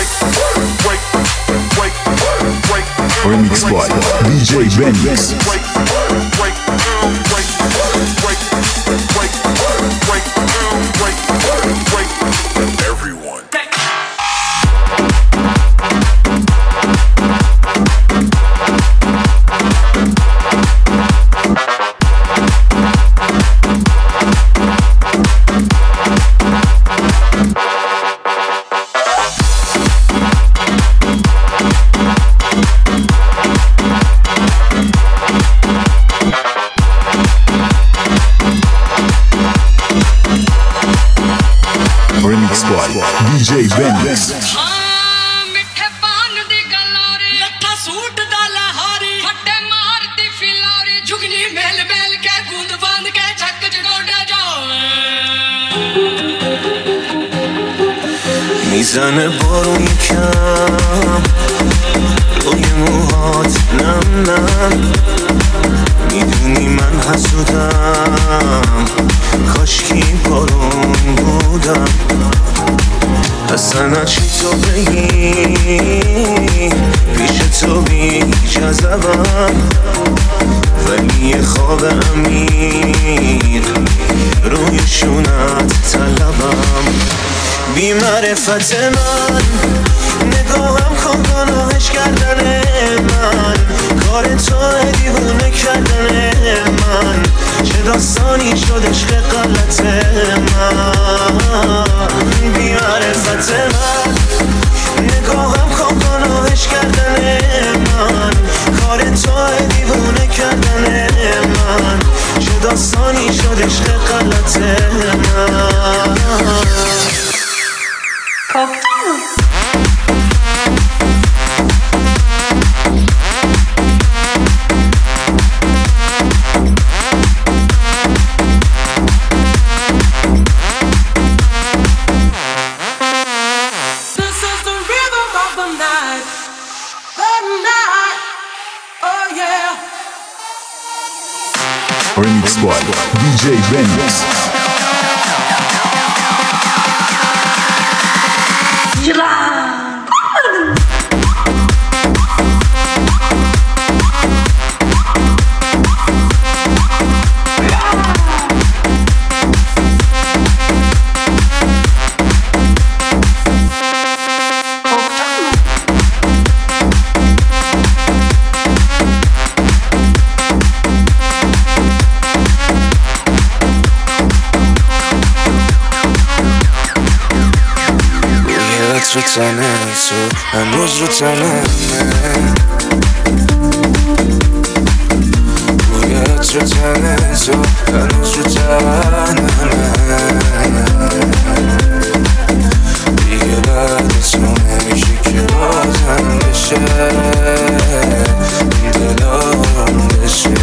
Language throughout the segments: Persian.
Remix by DJ Benix. Everyone. Remix by DJ Benix. میزنه بارون کم روی موهات نم نم میدونی من حسودم کاشکی بارون بودم اصلا چی تو بگی پیش تو بی جذبم ولی یه خواب امیر روی شونت طلبم بی معرفت من نگاهم کن گناهش کردن من کار تو دیوونه کردن من چه داستانی شد عشق غلط من بی معرفت من نگاهم کن گناهش کردن من کار تو دیوونه کردن من چه داستانی شد عشق غلط من Remix by DJ Benix. رو تنه تو هنوز رو تنمه بویت رو تنه تو هنوز رو تنمه دیگه بعد تو نمیشه که بازم بشه دلارم بشه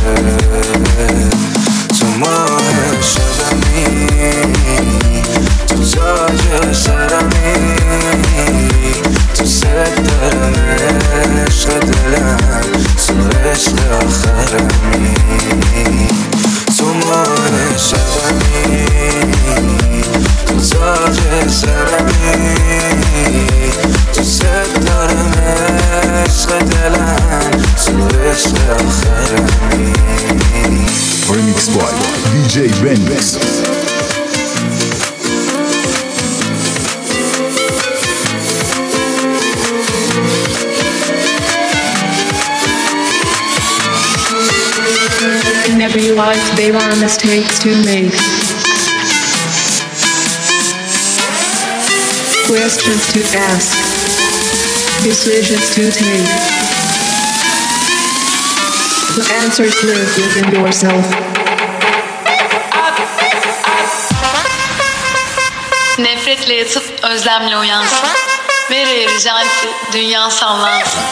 تو ماه شبمی تو تاج سرمی تو سدرم عشق دلم تو عشق آخرمی تو ماه شبمی تو تاج سرمی تو سدرم عشق دلم تو عشق آخرمی Remix by DJ Benix. Never realized they were mistakes to make. Questions to ask. Decisions to take. The answers live within yourself. Nefretle yatıp özlemle uyansın. Ver janti, dünya sallansın.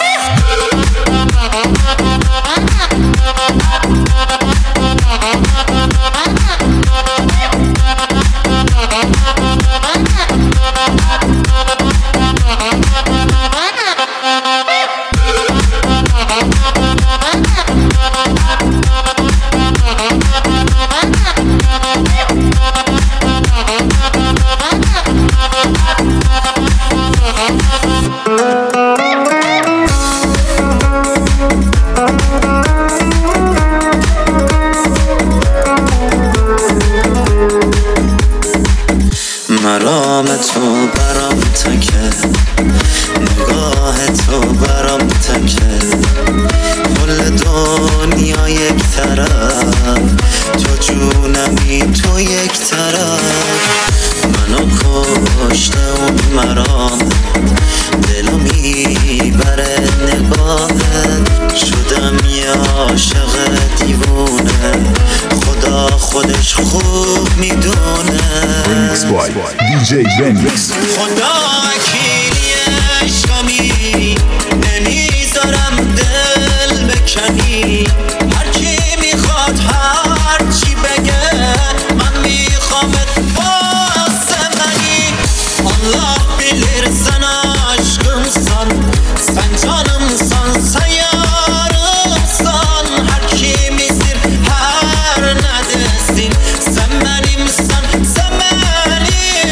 خودش خوب میدونه. Remix by DJ Benix. خدا وکیلی عشقمی نمیذارم دل بکنی. هرکی میخواد هرچی بگه من میخوامت واسه منی. Allah bilir sen aşkımsan, sen canımsan, sen yarımsan. Her kimizdir her neredesin, sen benimsen, sen benimsen.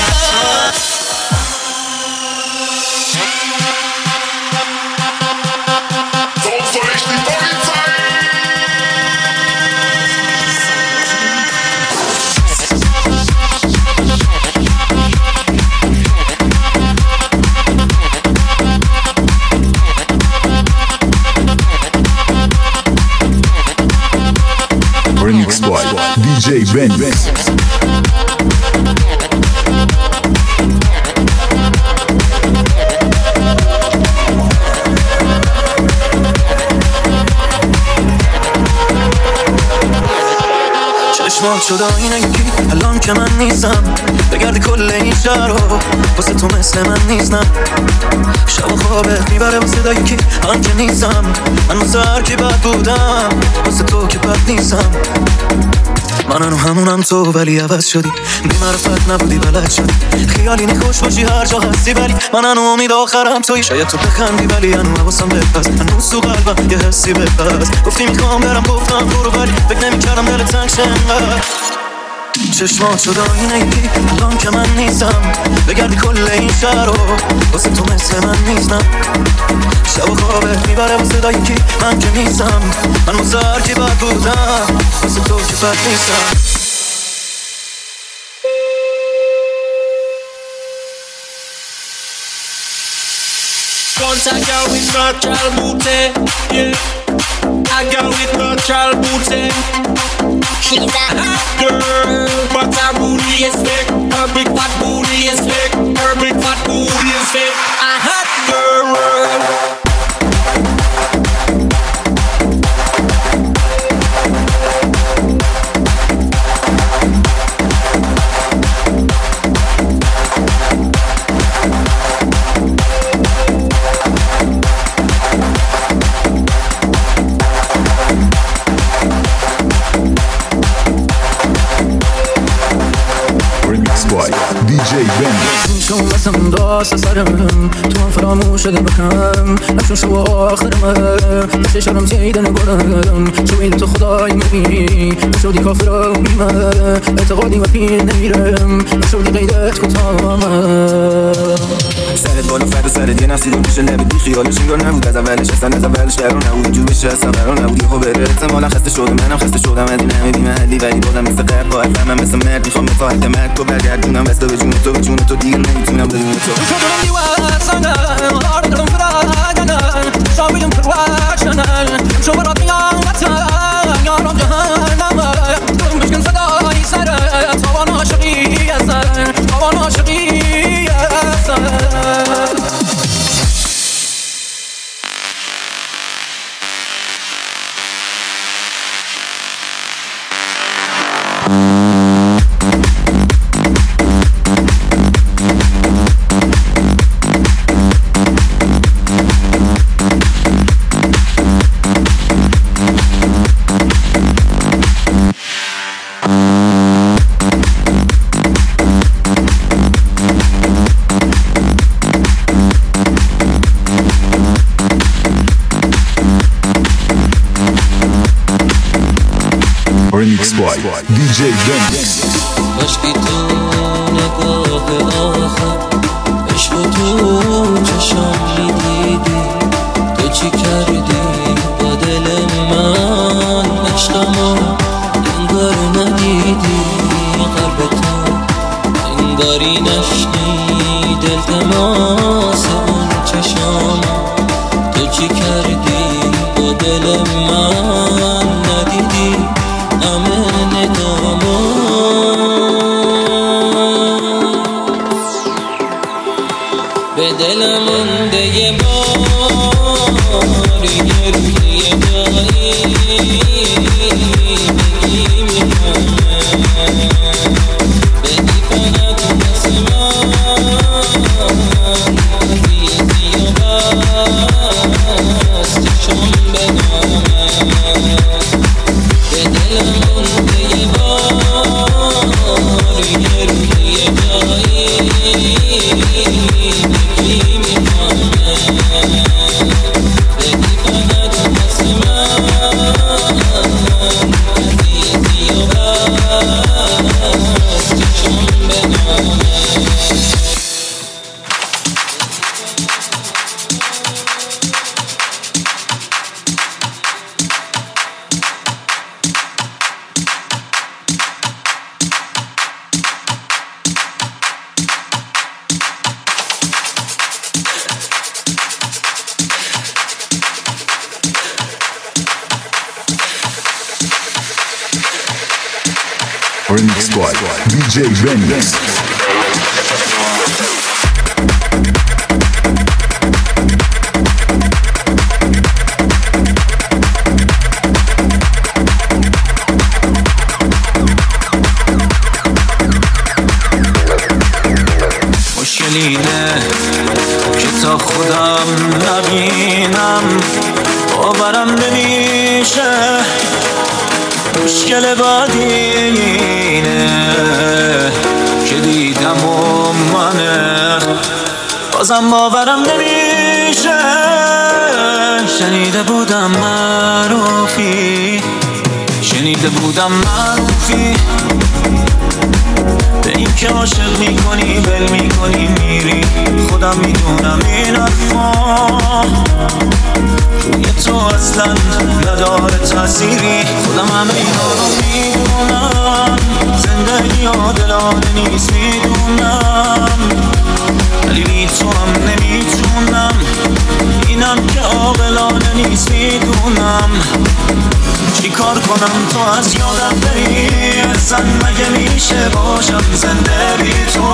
Remix by DJ Benix. چشمات شد آینگی الان که من نیستم، بگردی کل این شهر رو واسه تو مثل من نیستم. شب و خوابت میبره واسه دایکی من که نیستم. من واسه هر کی بد بودم واسه تو که بد نیستم. من هنو همونم تو ولی عوض شدی، بی معرفت نبودی بلد شدی. خیالی خوش باشی هر جا هستی ولی من هنو امید آخرم توی. شاید تو بخندی ولی هنو حواسم بپس، هنوز تو قلبم یه حسی بپس. گفتی میخوام برم گفتم برو ولی فکر نمیکردم دلت تنگ شه انقدر. چشمات شد آینگی الان که من نیستم، بگردی کل این شهر رو واسه تو مثل من نیستم. شب و خوابت میبره واسه دایکی من که نیستم. من واسه هر کی بد بودم واسه تو که بد نیستم. Contact girl with natural booty, yeah. A girl with natural booty. She's a hot girl, but her booty is fake. Her big fat booty is fake. Her big fat booty is fake. A hot girl. DJ Benix. شو بسم داس سرم تو هم فراموش بکم، نشون شو آخرم نشه شرم تیده نگرم. شو این تو خدای میبینی نشودی کافر بیمه اعتقادی و پیر نمیرم نشودی قیدت کتامه. سرت بالا فرد سرت یه نفسی دور میشه نبیدی خیالش انگار نبود از اولش اصلا از اولش قرار نبود جو بشه اصلا قرار نبود. یه خوبه احتمالا خسته شدم منم خسته شدم از این همه بیمحلی ولی بازم مثل قرد باید فهمم مثل مرد میخوام متاحت مرد تو برگردونم بسته به جون تو به جون تو دیگه نمیتونم بدون تو. شدم دیوزنم آردم فرادنم شاویم پرواشنم شو برات میامتم یارم جهنم دم بشکن صدای سرت توان عاشقی ازن توان عاشقی ازن. Remix by DJ Benix. عشقی تو نگاه آخر عشق تو چشم میدیدی تو چی کردی با دل من عشقمو انگار ندیدی قلب تو انگاری نشنی دل تماس اون چشم تو چی کردی با دل من ندیدی همه ندامو مونده یه بار یه روی یه جایی بگی میکنه بدی فقط مثل من عزیزی و بستشم بدانه به دلم مونده یه بار یه روی یه جایی بگی میکنه بدی فقط مثل من عزیزی و بستشم بدانه Remix by DJ Remix. مشکل اینه که تا خودم نبینم باورم نمیشه مشکل بعدی اینه که دیدم و منه بازم باورم نمیشه شنیده بودم معروفی شنیده بودم معروفی به این که عاشق میکنی بل میکنی میری خودم میدونم این حرفا روی تو اصلا نداره تأثیری خودم همه اینا رو میدونم زندگی عادلانه نیست میدونم ولی بی تو هم نمیتونم اینم که عاقلانه نیست میدونم چی کار کنم تو از یادم بری اصلا مگه میشه باشم زنده بی تو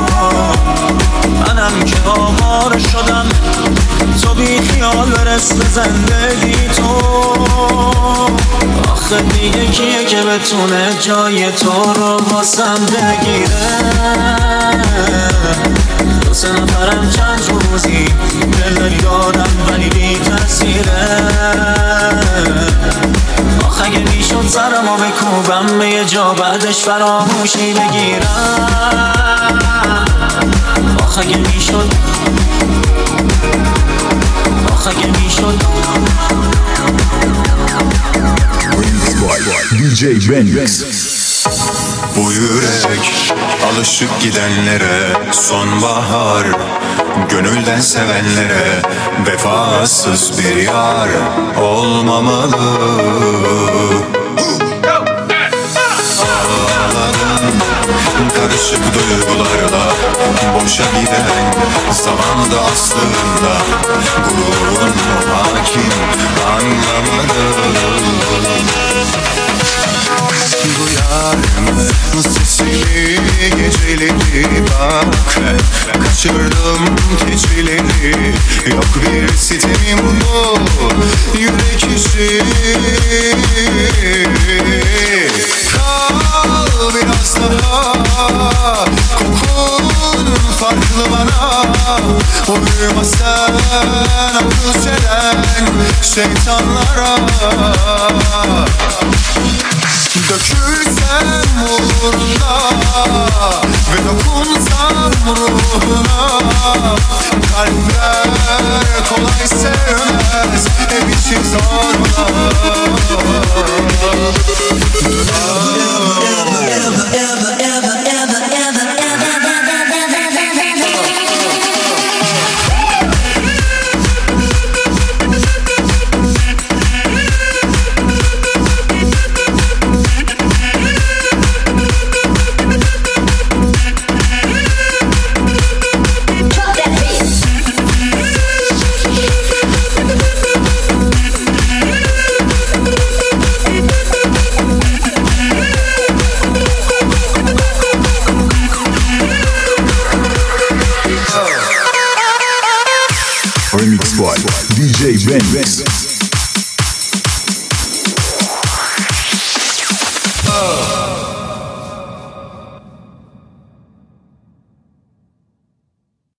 منم که آواره شدم تو بی خیال برس به زندگی تو آخه دیگه کیه که بتونه جای تو رو واسم بگیره دو سه نفرم چند روزی دل دادم ولی بی تاثیره آخه اگه میشد سرمو بکوبم به یه جا بعدش فراموشی بگیرم آخه اگه میشد آخه اگه میشد Remix by DJ Remix. Bu yürek alışıp gidenlere sonbahar Gönülden sevenlere vefasız bir yar olmamalı Ağladım karışık duygularla boşa giden zamanda aslında Gururun hakim anlamadım Duyar mı sesini geceleri bak Kaçırdım geceleri Yok bir sitemim bu yürek işi Kal biraz daha Kokun farklı bana Uyuma sen akıl çelen şeytanlara Dökülsem uğruna ve dokunsam ruhuna Kalpler kolay sevmez, hep içi zorlar DJ Remix.